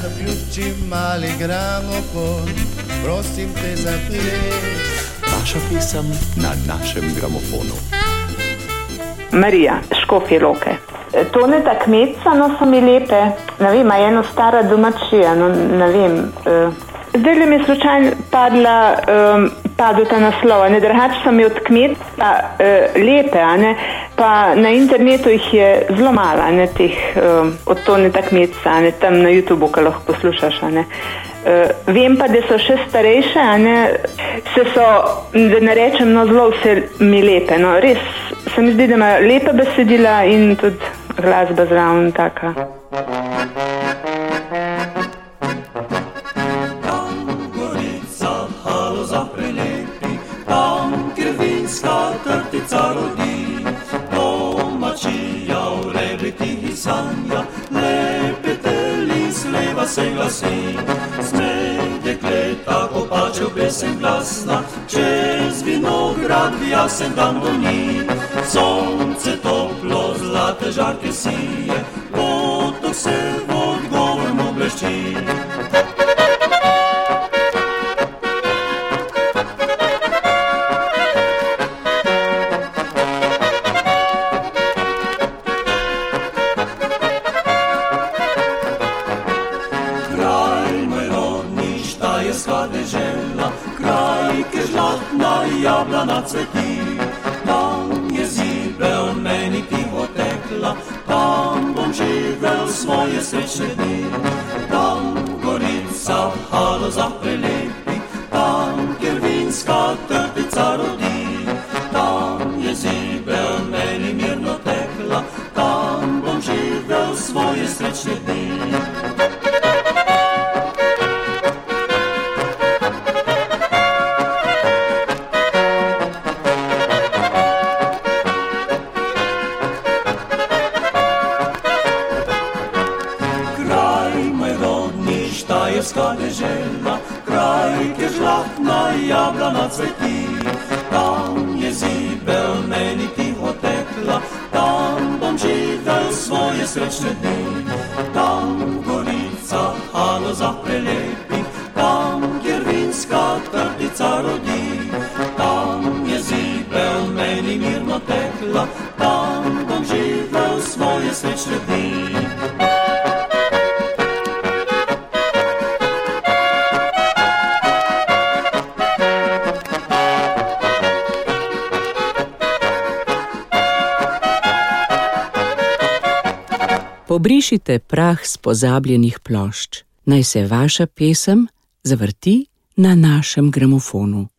Zaključi mali gramofon, prosim te za ples. Vaša pesem na našem gramofonu. Marija, Škofje Loke. Toneta Kmetca, no, so mi lepe. Ne vem, a je eno stara domačija, no, ne vem. Zdaj mi je slučajno padel ta naslov, ne, drugače so mi od Kmetca lepe, a ne, pa na internetu jih je zelo malo, a ne, teh od Toneta Kmetca, a ne, tam na YouTubeu, ko lahko poslušaš, a ne. Vem pa, da so še starejše, a ne, da ne rečem, no, zelo vse mi lepe, no, res se mi zdi, da ima lepa besedila in tudi glasba zraven taka. Trtica rodi, domačija v rebetih sanja, lepe teli sleva se glasi. Sme dekleta kopačev pesem glasna, čez vinograd v jasen dan do njih. Sonce toplo, zlate žarke sije, potok se odgovorno blešči. Jablana cveti, tam je zibel meni tiho tekla, tam bom živel svoje srečne dni. Tam Gorica halo zaprelepi, tam kjer vinska trtica rodi, tam je zibel meni mirno tekla, tam bom živel svoje srečne dni. Jablana cveti, tam je zibel meni tiho tekla, tam bom živel svoje srečne dni. Tam Gorica halo zaprelepi, tam kjer vinska trtica rodi, tam je zibel meni mirno tekla, tam bom živel svoje srečne dni. Pobrišite prah s pozabljenih plošč. Naj se vaša pesem zavrti na našem gramofonu.